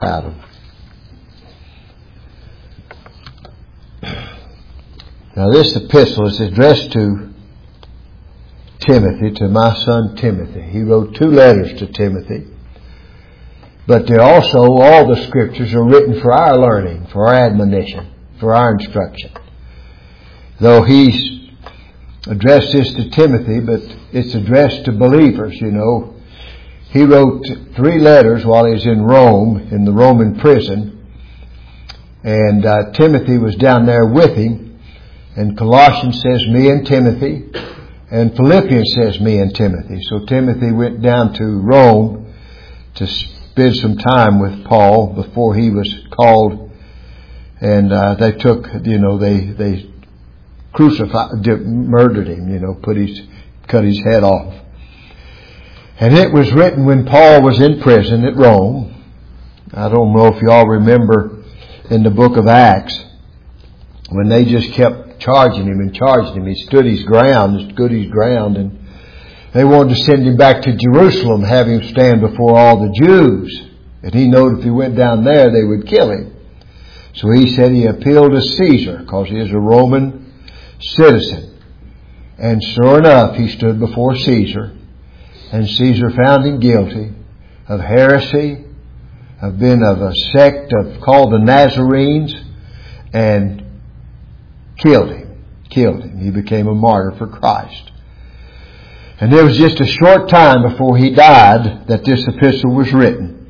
out of. Now this epistle is addressed to Timothy, to my son Timothy. He wrote 2 letters to Timothy. But they're also, all the scriptures are written for our learning, for our admonition, for our instruction. Though he's addressed this to Timothy, but it's addressed to believers, you know. He wrote 3 letters while he was in Rome, in the Roman prison. And Timothy was down there with him. And Colossians says, me and Timothy. And Philippians says, me and Timothy. So Timothy went down to Rome to spend some time with Paul before he was called. And they took, you know, they crucified, murdered him, you know, cut his head off. And it was written when Paul was in prison at Rome. I don't know if y'all remember in the book of Acts, when they just kept charging him. He stood his ground, and they wanted to send him back to Jerusalem, have him stand before all the Jews. And he knew if he went down there, they would kill him. So he said he appealed to Caesar, because he is a Roman citizen. And sure enough, he stood before Caesar, and Caesar found him guilty of heresy, of being of a sect called the Nazarenes, and killed him. He became a martyr for Christ. And it was just a short time before he died that this epistle was written.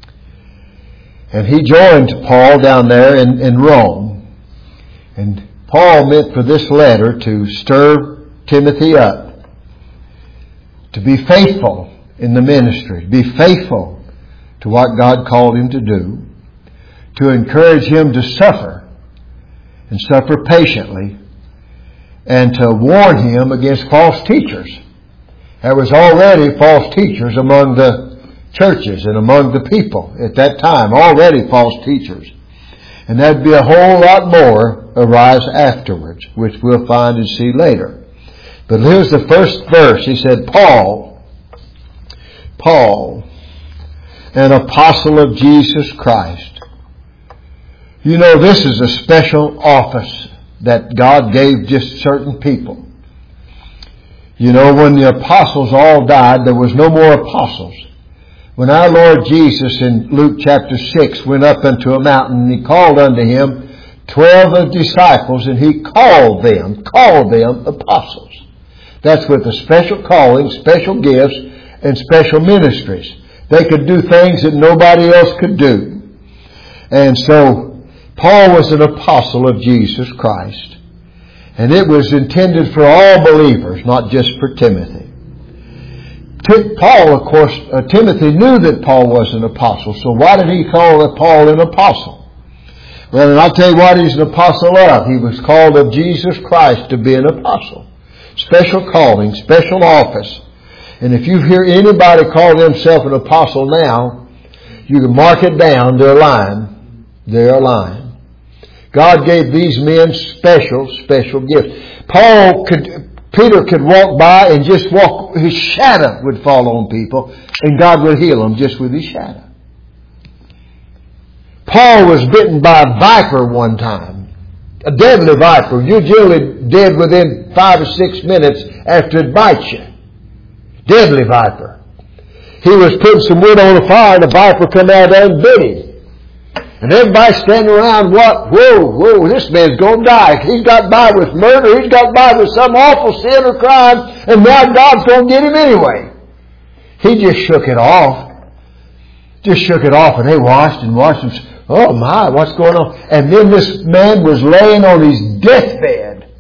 And he joined Paul down there in Rome. And Paul meant for this letter to stir Timothy up, to be faithful in the ministry, to be faithful to what God called him to do, to encourage him to suffer, and suffer patiently, and to warn him against false teachers. There was already false teachers among the churches and among the people at that time, already false teachers. And there'd be a whole lot more arise afterwards, which we'll find and see later. But here's the first verse. He said, Paul, an apostle of Jesus Christ. You know, this is a special office that God gave just certain people. You know, when the apostles all died, there was no more apostles. When our Lord Jesus in Luke chapter 6 went up unto a mountain, and He called unto Him 12 of disciples, and He called them apostles. That's with a special calling, special gifts, and special ministries. They could do things that nobody else could do. And so, Paul was an apostle of Jesus Christ. And it was intended for all believers, not just for Timothy. Paul, of course, Timothy knew that Paul was an apostle. So why did he call Paul an apostle? Well, and I'll tell you what he's an apostle of. He was called of Jesus Christ to be an apostle. Special calling, special office. And if you hear anybody call themselves an apostle now, you can mark it down. They're lying. They're lying. God gave these men special gifts. Peter could walk by and just walk, his shadow would fall on people, and God would heal them just with his shadow. Paul was bitten by a viper one time. A deadly viper. You're generally dead within 5 or 6 minutes after it bites you. Deadly viper. He was putting some wood on the fire, and the viper come out there and bit him. And everybody standing around, what? Whoa, this man's going to die. He's got by with murder. He's got by with some awful sin or crime. And now God's going to get him anyway. He just shook it off. And they watched him. Oh my, what's going on? And then this man was laying on his deathbed.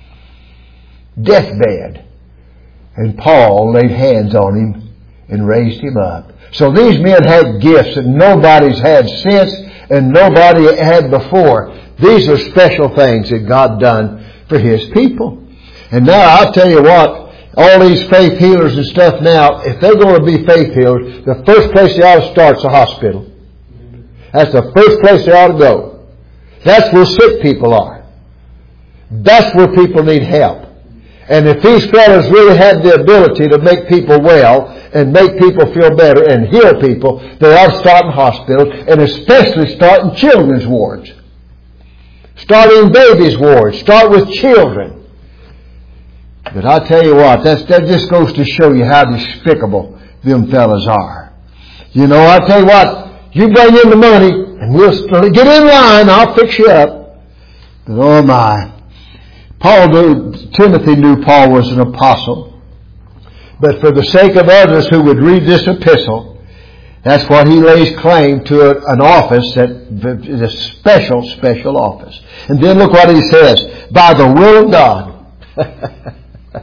And Paul laid hands on him and raised him up. So these men had gifts that nobody's had since and nobody had before. These are special things that God done for His people. And now I'll tell you what, all these faith healers and stuff now, if they're going to be faith healers, the first place they ought to start is a hospital. That's the first place they ought to go. That's where sick people are. That's where people need help. And if these fellows really had the ability to make people well and make people feel better and heal people, they ought to start in hospitals, and especially start in children's wards. Start in babies' wards. Start with children. But I tell you what, that just goes to show you how despicable them fellas are. You know, I tell you what, you bring in the money and we'll get in line, I'll fix you up. But oh my. Timothy knew Paul was an apostle. But for the sake of others who would read this epistle, that's what he lays claim to an office that is a special office. And then look what he says. By the will of God.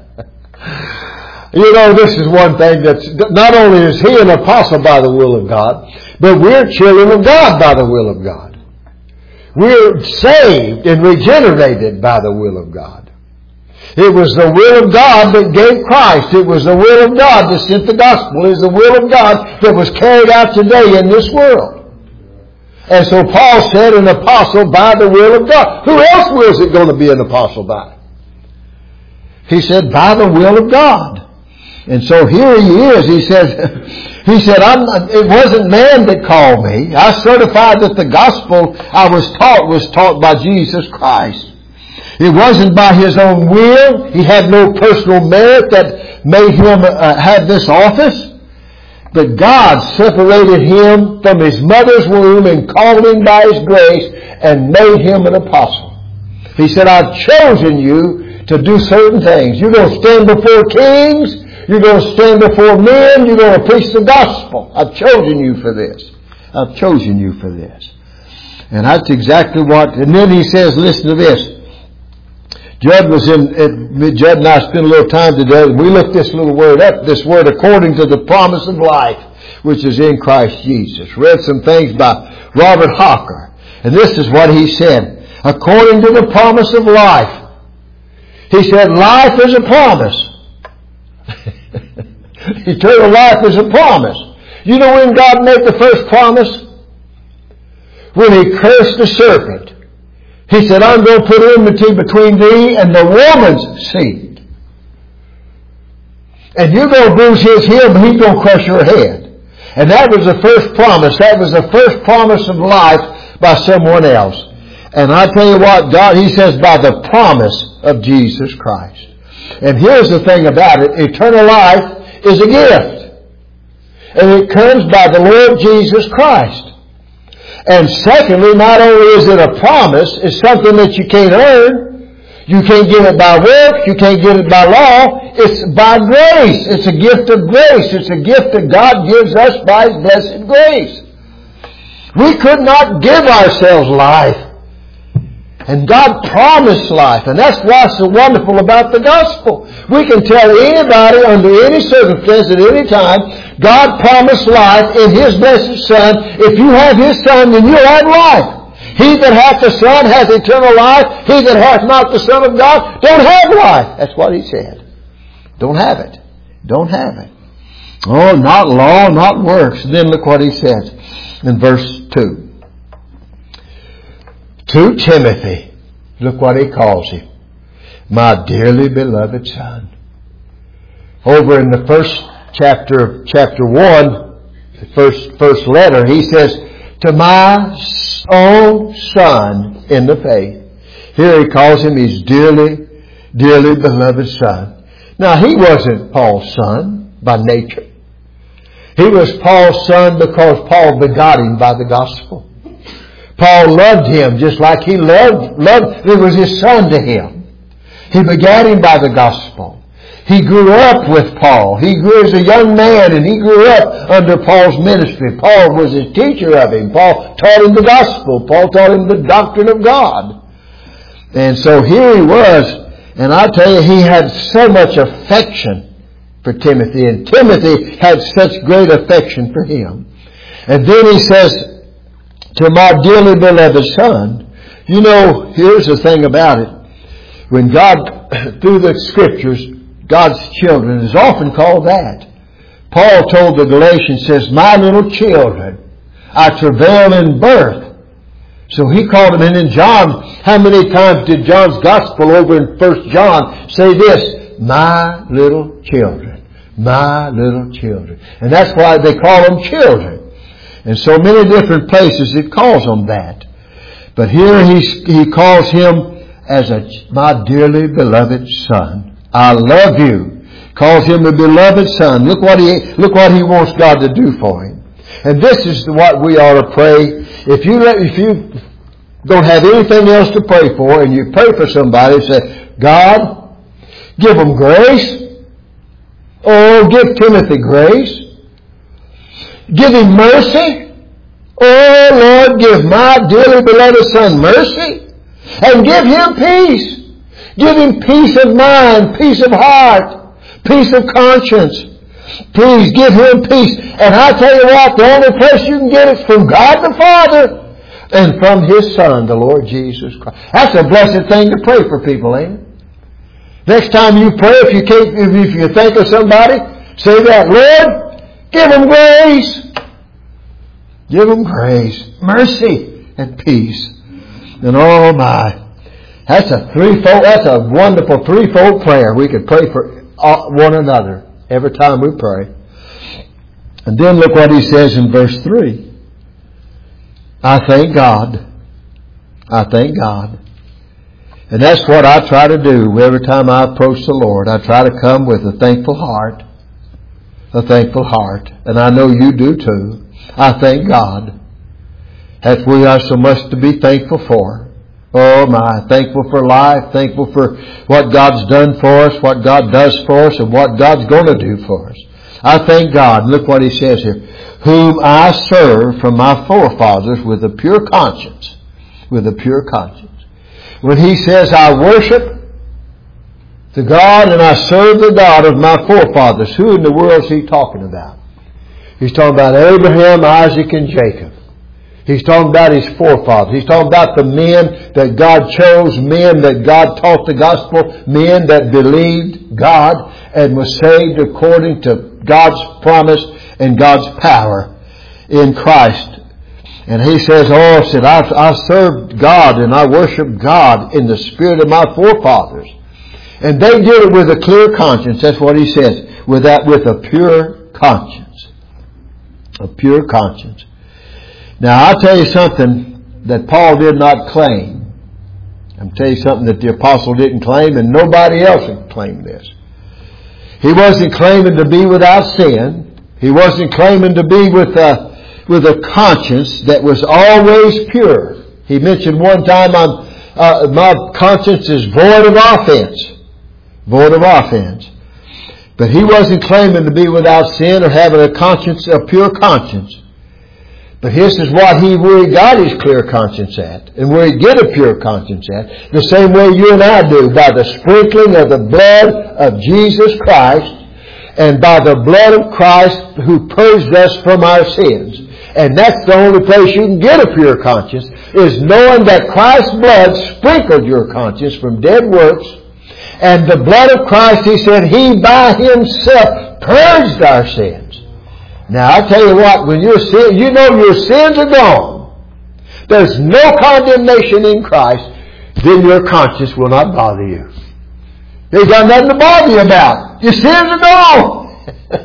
You know, this is one thing that's, not only is he an apostle by the will of God, but we're children of God by the will of God. We're saved and regenerated by the will of God. It was the will of God that gave Christ. It was the will of God that sent the gospel. It was the will of God that was carried out today in this world. And so Paul said, an apostle by the will of God. Who else was it going to be an apostle by? He said, by the will of God. And so here he is. He said, it wasn't man that called me. I certified that the gospel I was taught by Jesus Christ. It wasn't by his own will. He had no personal merit that made him have this office. But God separated him from his mother's womb and called him by his grace and made him an apostle. He said, I've chosen you to do certain things. You're going to stand before kings. You're going to stand before men. You're going to preach the gospel. I've chosen you for this. I've chosen you for this. And that's exactly what... And then he says, listen to this. Judd and I spent a little time today. We looked this little word up. This word, according to the promise of life, which is in Christ Jesus. Read some things by Robert Hawker. And this is what he said. According to the promise of life. He said, life is a promise. Eternal life is a promise. You know when God made the first promise? When He cursed the serpent. He said, I'm going to put enmity between thee and the woman's seed. And you're going to bruise his heel, but he's going to crush your head. And that was the first promise. That was the first promise of life by someone else. And I tell you what, God, He says, by the promise of Jesus Christ. And here's the thing about it. Eternal life is a gift. And it comes by the Lord Jesus Christ. And secondly, not only is it a promise, it's something that you can't earn. You can't get it by work. You can't get it by law. It's by grace. It's a gift of grace. It's a gift that God gives us by His blessed grace. We could not give ourselves life. And God promised life. And that's what's so wonderful about the gospel. We can tell anybody under any circumstance at any time, God promised life in His blessed Son. If you have His Son, then you'll have life. He that hath the Son hath eternal life. He that hath not the Son of God don't have life. That's what He said. Don't have it. Don't have it. Oh, not law, not works. And then look what He says in verse 2. To Timothy, look what he calls him. My dearly beloved son. Over in the first chapter 1, the first letter, he says, to my own son in the faith. Here he calls him his dearly beloved son. Now he wasn't Paul's son by nature. He was Paul's son because Paul begot him by the gospel. Paul loved him just like he loved. It was his son to him. He begat him by the gospel. He grew up with Paul. He grew as a young man and he grew up under Paul's ministry. Paul was his teacher of him. Paul taught him the gospel. Paul taught him the doctrine of God. And so here he was. And I tell you, he had so much affection for Timothy. And Timothy had such great affection for him. And then he says, to my dearly beloved son. You know, here's the thing about it. When God, through the Scriptures, God's children is often called that. Paul told the Galatians, says, my little children, I travail in birth. So he called them. And in John, how many times did John's Gospel over in 1 John say this? my little children. My little children. And that's why they call them children. And so many different places it calls them that. But here he calls him as my dearly beloved son. I love you. Calls him a beloved son. Look what he wants God to do for him. And this is what we ought to pray. If you don't have anything else to pray for, and you pray for somebody, say, God, give them grace. Oh, give Timothy grace. Give him mercy. Oh, Lord, give my dearly beloved son mercy. And give him peace. Give him peace of mind, peace of heart, peace of conscience. Please give him peace. And I tell you what, the only place you can get it from God the Father and from His Son, the Lord Jesus Christ. That's a blessed thing to pray for people, ain't it? Next time you pray, if you think of somebody, say that, Lord, give them grace. Give them grace, mercy, and peace. And oh my, that's a wonderful threefold prayer. We could pray for one another every time we pray. And then look what he says in verse 3. I thank God. I thank God. And that's what I try to do every time I approach the Lord. I try to come with a thankful heart. A thankful heart. And I know you do too. I thank God. That we are so much to be thankful for. Oh my, thankful for life, thankful for what God's done for us, what God does for us, and what God's going to do for us. I thank God. Look what he says here. Whom I serve from my forefathers with a pure conscience. With a pure conscience. When he says, I worship the God and I serve the God of my forefathers, who in the world is he talking about? He's talking about Abraham, Isaac, and Jacob. He's talking about his forefathers. He's talking about the men that God chose, men that God taught the gospel, men that believed God and was saved according to God's promise and God's power in Christ. And he says, I served God and I worship God in the spirit of my forefathers. And they did it with a clear conscience. That's what he says. With a pure conscience. A pure conscience. Now, I'll tell you something that Paul did not claim. I'll tell you something that the apostle didn't claim, and nobody else had claimed this. He wasn't claiming to be without sin. He wasn't claiming to be with a conscience that was always pure. He mentioned one time, my conscience is void of offense. Void of offense. But he wasn't claiming to be without sin or having a pure conscience. But this is where he got his clear conscience at, and where he get a pure conscience at, the same way you and I do, by the sprinkling of the blood of Jesus Christ, and by the blood of Christ who purged us from our sins. And that's the only place you can get a pure conscience, is knowing that Christ's blood sprinkled your conscience from dead works, and the blood of Christ, he said, he by himself purged our sins. Now, I tell you what, when you know your sins are gone, there's no condemnation in Christ, then your conscience will not bother you. There's got nothing to bother you about. Your sins are gone.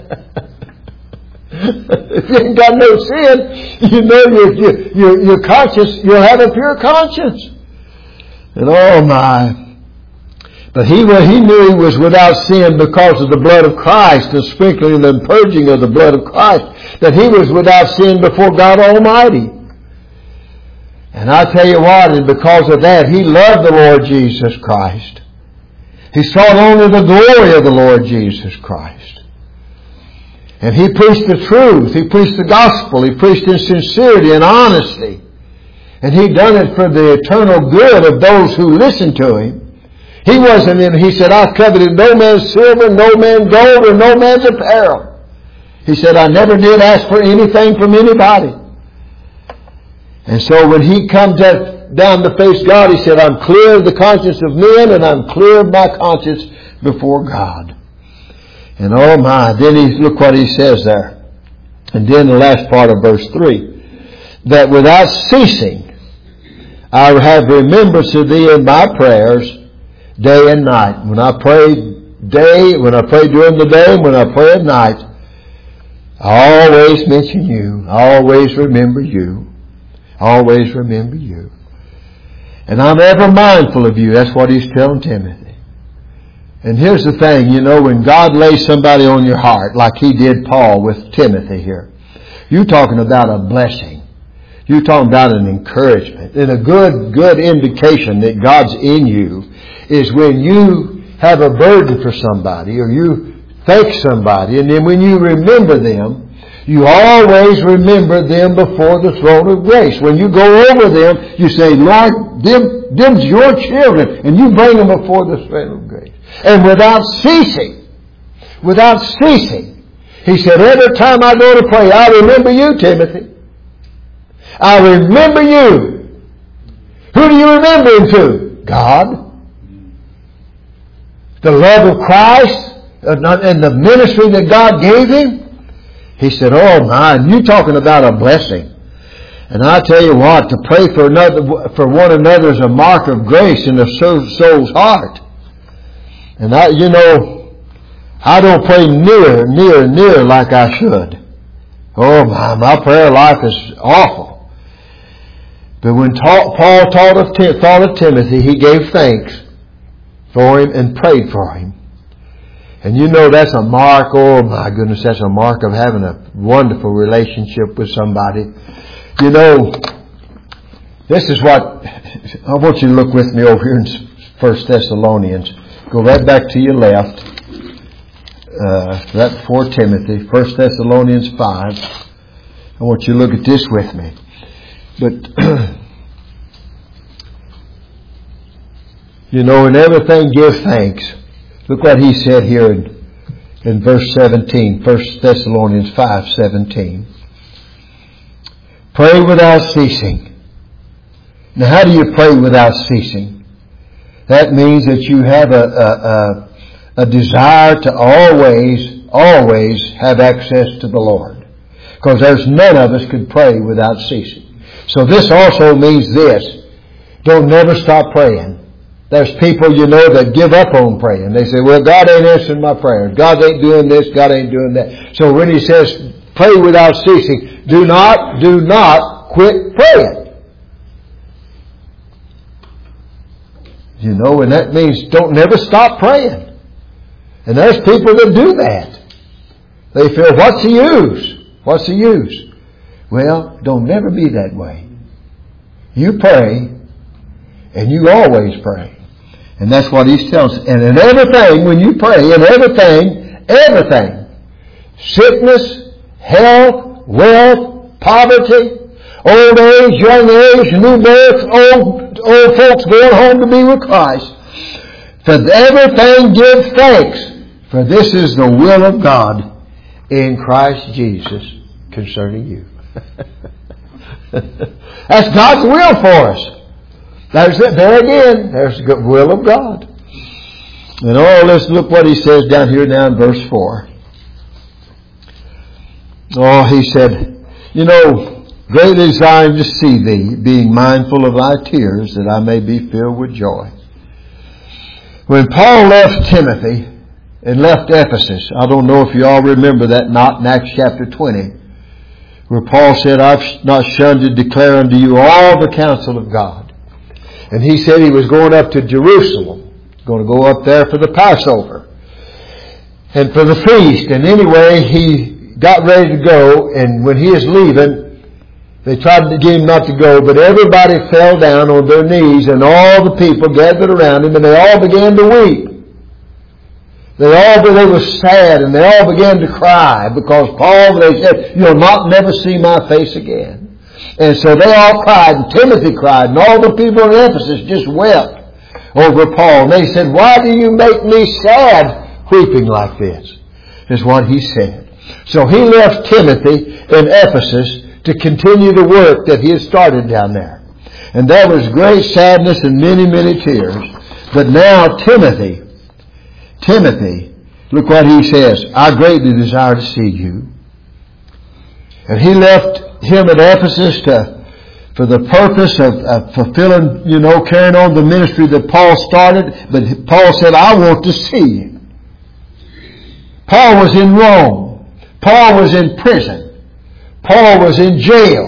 If you ain't got no sin, you know your conscience, you'll have a pure conscience. And oh my. But he knew he was without sin because of the blood of Christ, the sprinkling and purging of the blood of Christ, that he was without sin before God Almighty. And I tell you what, and because of that, he loved the Lord Jesus Christ. He sought only the glory of the Lord Jesus Christ. And he preached the truth. He preached the gospel. He preached in sincerity and honesty. And he done it for the eternal good of those who listened to him. He wasn't in, he said, I coveted no man's silver, no man's gold, or no man's apparel. He said, I never did ask for anything from anybody. And so when he comes down to face God, he said, I'm clear of the conscience of men, and I'm clear of my conscience before God. And oh my, then look what he says there. And then the last part of verse 3. That without ceasing, I have remembrance of thee in my prayers, day and night. When I pray day, when I pray during the day, and when I pray at night, I always mention you. I always remember you. I always remember you. And I'm ever mindful of you. That's what he's telling Timothy. And here's the thing, when God lays somebody on your heart, like he did Paul with Timothy here, you're talking about a blessing. You're talking about an encouragement. And a good indication that God's in you is when you have a burden for somebody, or you thank somebody, and then when you remember them, you always remember them before the throne of grace. When you go over them, you say, Lord, them's your children, and you bring them before the throne of grace. And without ceasing, he said, every time I go to pray, I remember you, Timothy. I remember you. Who do you remember him to? God. The love of Christ and the ministry that God gave him. He said, oh my, and you're talking about a blessing. And I tell you what, to pray for one another is a mark of grace in the soul's heart. And I don't pray near like I should. Oh my prayer life is awful. But when Paul thought of Timothy, he gave thanks for him and prayed for him. And that's a mark, oh my goodness, that's a mark of having a wonderful relationship with somebody. This is what, I want you to look with me over here in 1 Thessalonians. Go right back to your left. Right before Timothy, 1 Thessalonians 5. I want you to look at this with me. But, in everything give thanks. Look what he said here in verse 17, 1 Thessalonians 5:17. Pray without ceasing. Now how do you pray without ceasing? That means that you have a desire to always have access to the Lord. Because there's none of us could pray without ceasing. So this also means this. Don't never stop praying. There's people, that give up on praying. They say, well, God ain't answering my prayers. God ain't doing this. God ain't doing that. So when he says, pray without ceasing, do not quit praying. And that means don't never stop praying. And there's people that do that. They feel, what's the use? What's the use? Well, don't never be that way. You pray, and you always pray. And that's what he's telling us. And in everything, when you pray, in everything, sickness, health, wealth, poverty, old age, young age, new birth, old folks going home to be with Christ. For everything give thanks, for this is the will of God in Christ Jesus concerning you. That's God's will for us. There again, there's the will of God. And let's look what he says down here now in verse 4. He said, greatly desiring to see thee, being mindful of thy tears, that I may be filled with joy. When Paul left Timothy and left Ephesus, I don't know if you all remember that, not in Acts chapter 20, where Paul said, I've not shunned to declare unto you all the counsel of God. And he said he was going up to Jerusalem, going to go up there for the Passover and for the feast. And anyway, he got ready to go, and when he was leaving, they tried to get him not to go, but everybody fell down on their knees, and all the people gathered around him, and they all began to weep. They were sad, and they all began to cry, because Paul, they said, you'll never see my face again. And so they all cried, and Timothy cried, and all the people in Ephesus just wept over Paul. And they said, why do you make me sad, weeping like this? Is what he said. So he left Timothy in Ephesus to continue the work that he had started down there. And there was great sadness and many, many tears. But now Timothy, look what he says, I greatly desire to see you. And he left him at Ephesus for the purpose of fulfilling, carrying on the ministry that Paul started. But Paul said, I want to see you. Paul was in Rome. Paul was in prison. Paul was in jail.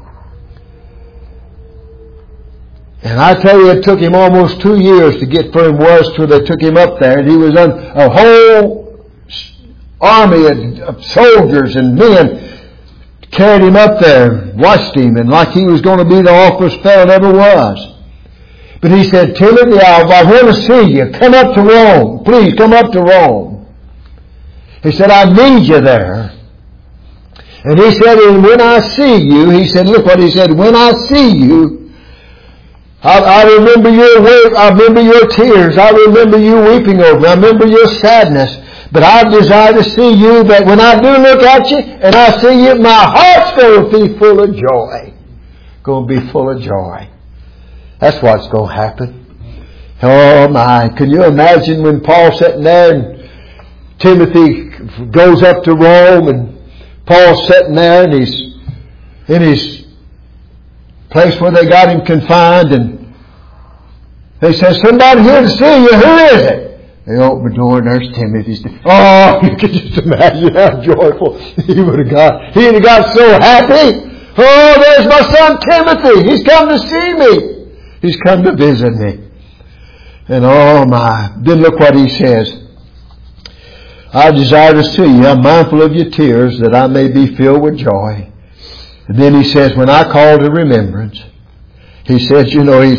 And I tell you, it took him almost 2 years to get where he was till they took him up there. And he was on a whole army of soldiers and men carried him up there, watched him, and like he was going to be the officer's fellow ever was. But he said, Timothy, I want to see you. Come up to Rome. Please, come up to Rome. He said, I need you there. And he said, and when I see you, he said, look what he said, when I see you, I remember your work, I remember your tears, I remember you weeping over me, I remember your sadness. But I desire to see you, that when I do look at you and I see you, my heart's going to be full of joy. Going to be full of joy. That's what's going to happen. Oh my, can you imagine when Paul's sitting there and Timothy goes up to Rome and Paul's sitting there and he's in his place where they got him confined and they say, somebody here to see you, who is it? They open the door and there's Timothy. Oh, you can just imagine how joyful he would have got. He'd have got so happy. Oh, there's my son Timothy. He's come to see me. He's come to visit me. And oh my, then look what he says. I desire to see you. I'm mindful of your tears that I may be filled with joy. And then he says, when I call to remembrance, he says,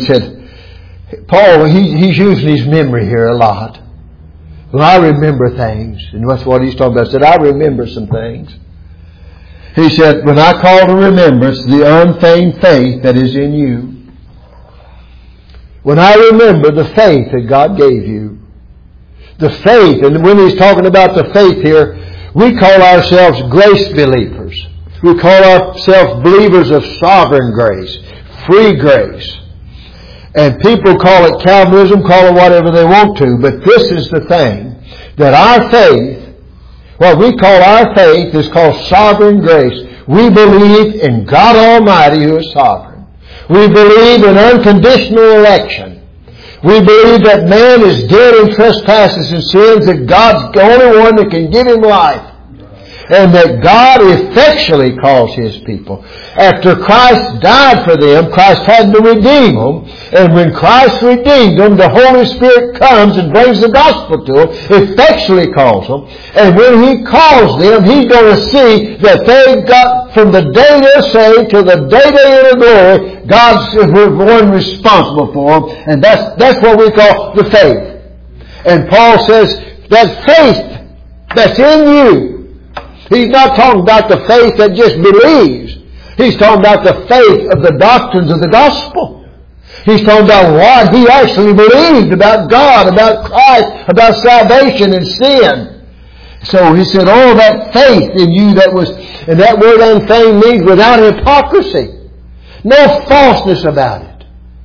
Paul, he's using his memory here a lot. Well, I remember things. And that's what he's talking about. He said, I remember some things. He said, when I call to remembrance the unfeigned faith that is in you. When I remember the faith that God gave you. The faith, and when he's talking about the faith here, we call ourselves grace believers. We call ourselves believers of sovereign grace, free grace. And people call it Calvinism, call it whatever they want to, but this is the thing, that our faith, what we call our faith is called sovereign grace. We believe in God Almighty who is sovereign. We believe in unconditional election. We believe that man is dead in trespasses and sins, that God's the only one that can give him life. And that God effectually calls His people. After Christ died for them, Christ had to redeem them. And when Christ redeemed them, the Holy Spirit comes and brings the gospel to them, effectually calls them. And when He calls them, He's going to see that they got, from the day they're saved to the day they enter glory, God's the one responsible for them. And that's what we call the faith. And Paul says that faith that's in you, he's not talking about the faith that just believes. He's talking about the faith of the doctrines of the gospel. He's talking about what he actually believed about God, about Christ, about salvation and sin. So he said, oh, that faith in you that was, and that word unfeigned means without hypocrisy. No falseness about it.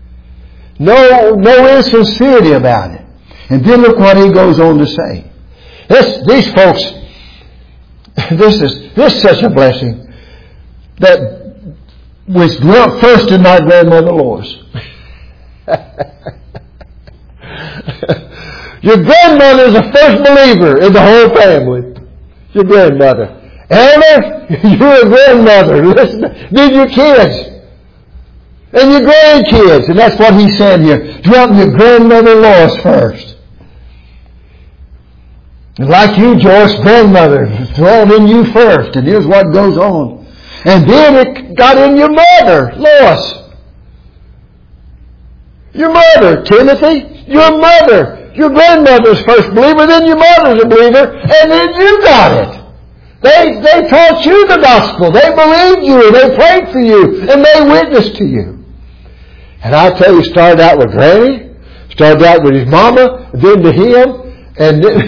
No insincerity about it. And then look what he goes on to say. These folks, this is such a blessing that was dwelt first in my grandmother Lois. Your grandmother is the first believer in the whole family. Your grandmother. Elder, you're a grandmother. Listen, then your kids. And your grandkids. And that's what he's saying here. Dwelt in your grandmother Lois first. And like you, Joyce, grandmother dwelled in you first. And here's what goes on. And then it got in your mother, Lois. Your mother, Timothy. Your mother. Your grandmother's first believer, then your mother's a believer, and then you got it. They taught you the gospel. They believed you, and they prayed for you, and they witnessed to you. And I tell you, started out with Granny, started out with his mama, then to him, and then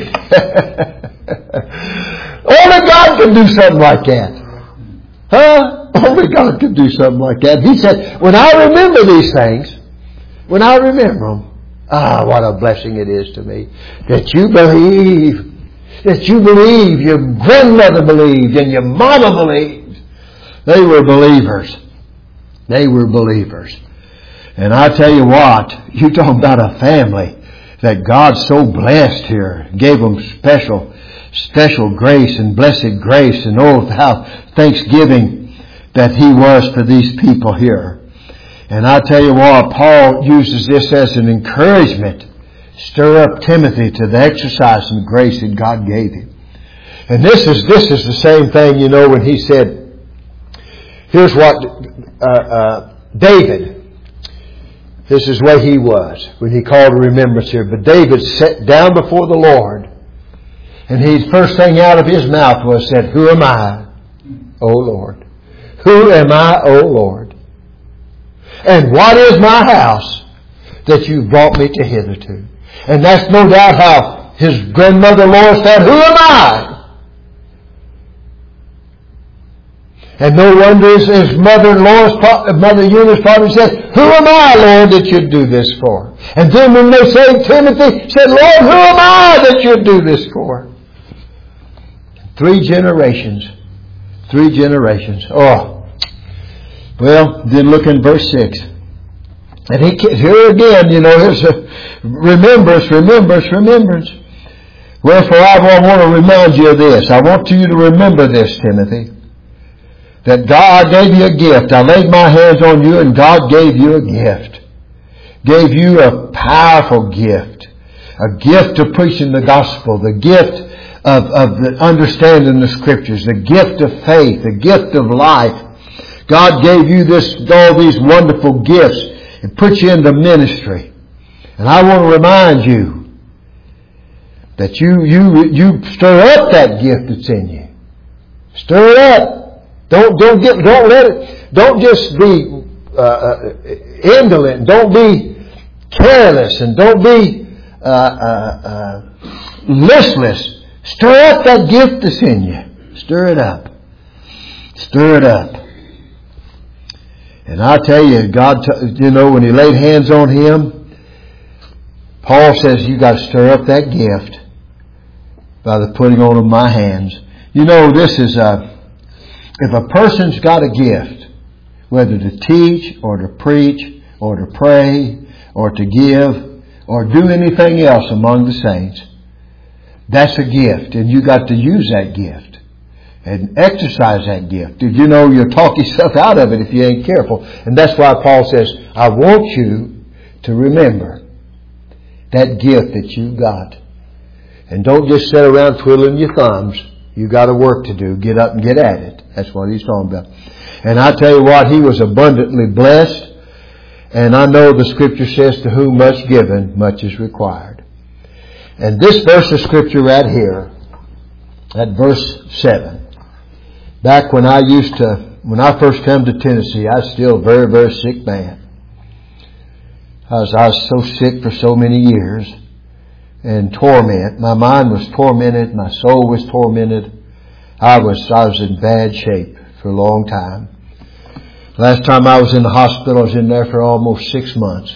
only God can do something like that. Huh? Only God can do something like that. He said, when I remember these things, when I remember them, what a blessing it is to me that you believe. That you believe. Your grandmother believed and your mama believed. They were believers. They were believers. And I tell you what, you talk about a family that God so blessed here, gave them special special grace and blessed grace, and oh, how thanksgiving that he was for these people here. And I tell you what, Paul uses this as an encouragement. Stir up Timothy to the exercise and grace that God gave him. And this is the same thing, you know, when he said, here's what David, this is where he was when he called to remembrance here. But David sat down before the Lord, and his first thing out of his mouth was said, "Who am I, O Lord? Who am I, O Lord? And what is my house that you've brought me to hitherto?" And that's no doubt how his grandmother Lois said, "Who am I?" And no wonder his mother Eunice probably said, "Who am I, Lord, that you'd do this for?" And then when they saved Timothy, said, "Lord, who am I that you'd do this for?" 3 generations. 3 generations. Oh. Well, then look in verse 6. And here again, you know, here's a remembrance. Wherefore I want to remind you of this. I want you to remember this, Timothy. That God gave you a gift. I laid my hands on you and God gave you a gift. Gave you a powerful gift. A gift of preaching the gospel. The gift of the understanding the scriptures. The gift of faith. The gift of life. God gave you all these wonderful gifts and put you into ministry. And I want to remind you that you stir up that gift that's in you. Stir it up. Don't let it, don't just be indolent, don't be careless, and don't be listless. Stir up that gift that's in you. Stir it up. Stir it up. And I tell you, God, you know, when He laid hands on him, Paul says you got to stir up that gift by the putting on of my hands. You know, this is if a person's got a gift, whether to teach or to preach or to pray or to give or do anything else among the saints, that's a gift, and you got to use that gift and exercise that gift. Did you know you'll talk yourself out of it if you ain't careful? And that's why Paul says, I want you to remember that gift that you got. And don't just sit around twiddling your thumbs. You got a work to do. Get up and get at it. That's what he's talking about. And I tell you what, he was abundantly blessed. And I know the scripture says, to whom much given, much is required. And this verse of scripture right here, at verse 7, back when I first came to Tennessee, I was still a very, very sick man. I was so sick for so many years. And torment. My mind was tormented. My soul was tormented. I was in bad shape for a long time. Last time I was in the hospital, I was in there for almost 6 months.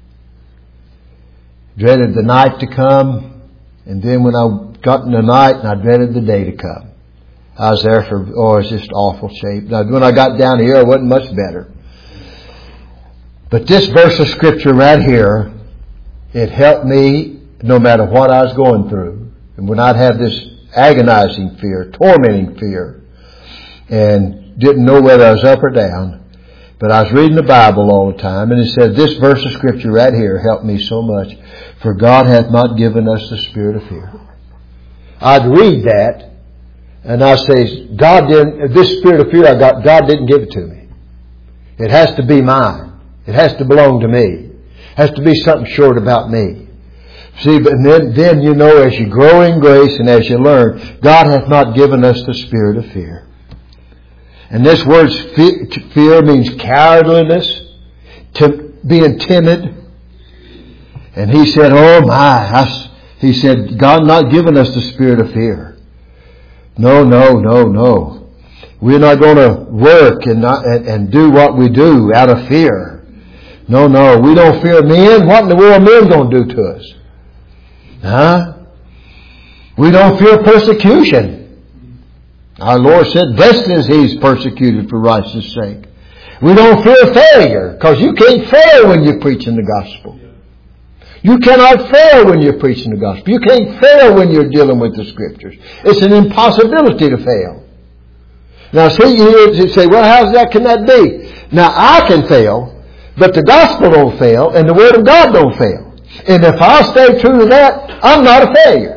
Dreaded the night to come. And then when I got in the night, and I dreaded the day to come. I was there for, it was just awful shape. Now, when I got down here, it wasn't much better. But this verse of scripture right here, it helped me no matter what I was going through. And when I'd have this agonizing fear, tormenting fear, and didn't know whether I was up or down, but I was reading the Bible all the time, and it said, this verse of scripture right here helped me so much. For God hath not given us the spirit of fear. I'd read that, and I'd say, this spirit of fear I got, God didn't give it to me. It has to be mine. It has to belong to me. It has to be something short about me. See, but then you know, as you grow in grace and as you learn, God hath not given us the spirit of fear. And this word fear means cowardliness, being timid. And he said, oh my, he said, God not given us the spirit of fear. No. We're not going to work and do what we do out of fear. No. We don't fear men. What in the world men going to do to us? Huh? We don't fear persecution. Our Lord said, blessed is he persecuted for righteousness' sake. We don't fear failure, because you can't fail when you're preaching the gospel. You cannot fail when you're preaching the gospel. You can't fail when you're dealing with the Scriptures. It's an impossibility to fail. Now see, you say, well, can that be? Now I can fail, but the gospel don't fail, and the Word of God don't fail. And if I'll stay true to that, I'm not a failure.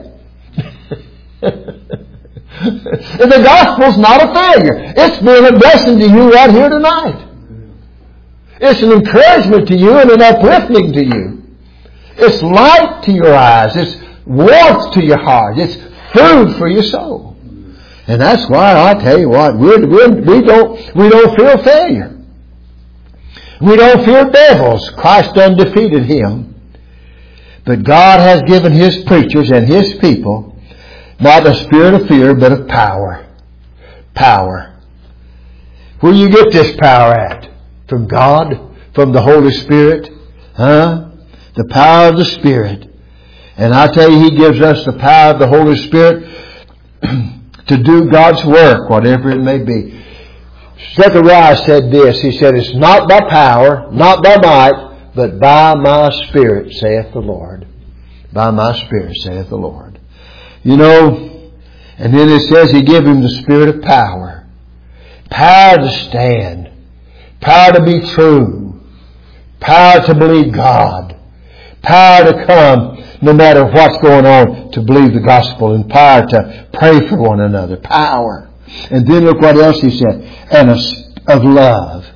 And the gospel's not a failure. It's been a blessing to you right here tonight. It's an encouragement to you and an uplifting to you. It's light to your eyes. It's warmth to your heart. It's food for your soul. And that's why I tell you what, we don't fear failure. We don't fear devils. Christ undefeated him. But God has given His preachers and His people not a spirit of fear, but of power. Power. Where you get this power at? From God? From the Holy Spirit? The power of the Spirit. And I tell you, He gives us the power of the Holy Spirit to do God's work, whatever it may be. Zechariah said this. He said, it's not by power, not by might, but by my Spirit, saith the Lord. By my Spirit, saith the Lord. You know, and then it says He gave him the spirit of power. Power to stand. Power to be true. Power to believe God. Power to come no matter what's going on to believe the gospel. And power to pray for one another. Power. And then look what else He said. And of love.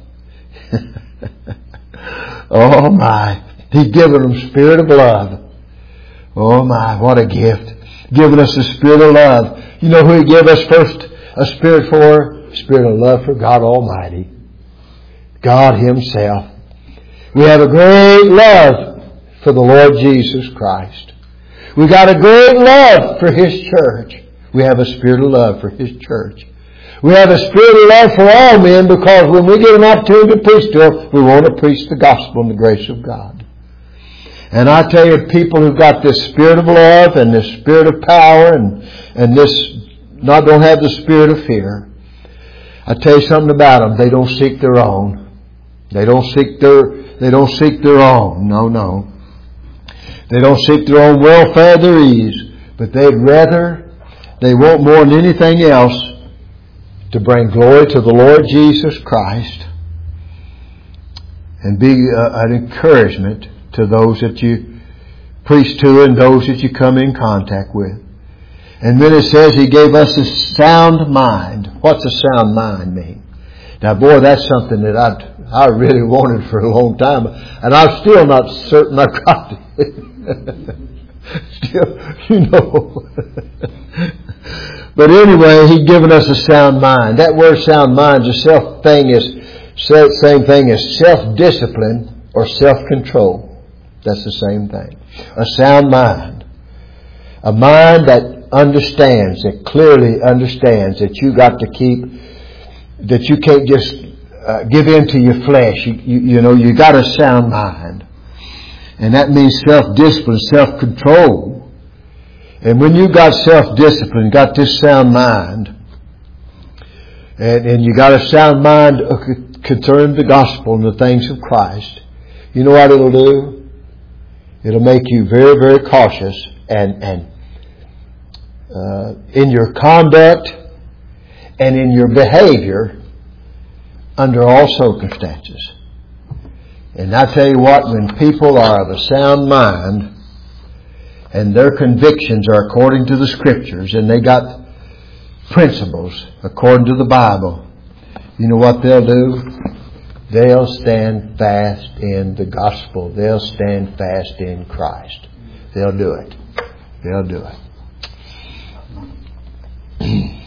Oh my. He's given them spirit of love. Oh my, what a gift. Given us the spirit of love. You know who He gave us first a spirit for? A spirit of love for God Almighty. God Himself. We have a great love for the Lord Jesus Christ. We got a great love for His church. We have a spirit of love for His church. We have a spirit of love for all men, because when we get an opportunity to preach to them, we want to preach the gospel and the grace of God. And I tell you, people who've got this spirit of love and this spirit of power and this don't have the spirit of fear, I tell you something about them. They don't seek their own. They don't seek their own. No. They don't seek their own welfare, their ease, but they want more than anything else to bring glory to the Lord Jesus Christ and be an encouragement to those that you preach to and those that you come in contact with. And then it says He gave us a sound mind. What's a sound mind mean? Now boy, that's something that I really wanted for a long time. And I'm still not certain I've got it. Still, you know. But anyway, He's given us a sound mind. That word sound mind is the same thing as self-discipline or self-control. That's the same thing. A sound mind. A mind that understands, that clearly understands that you got to keep, that you can't just give in to your flesh. You got a sound mind. And that means self-discipline, self-control. And when you got self-discipline, got this sound mind, and you got a sound mind concerning the gospel and the things of Christ, you know what it'll do? It'll make you very, very cautious and in your conduct and in your behavior under all circumstances. And I tell you what, when people are of a sound mind and their convictions are according to the Scriptures and they got principles according to the Bible, you know what they'll do? They'll stand fast in the gospel. They'll stand fast in Christ. They'll do it. They'll do it.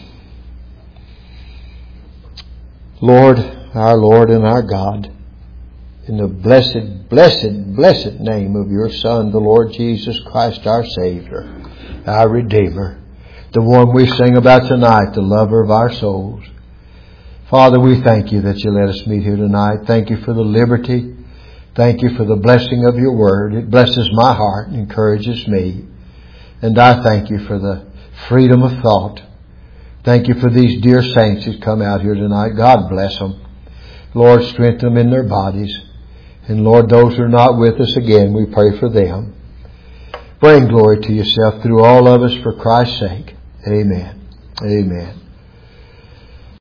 Lord, our Lord and our God, in the blessed, blessed, blessed name of your Son, the Lord Jesus Christ, our Savior, our Redeemer, the one we sing about tonight, the lover of our souls. Father, we thank you that you let us meet here tonight. Thank you for the liberty. Thank you for the blessing of your word. It blesses my heart and encourages me. And I thank you for the freedom of thought. Thank you for these dear saints that come out here tonight. God bless them. Lord, strengthen them in their bodies. And Lord, those who are not with us again, we pray for them. Bring glory to yourself through all of us for Christ's sake. Amen. Amen.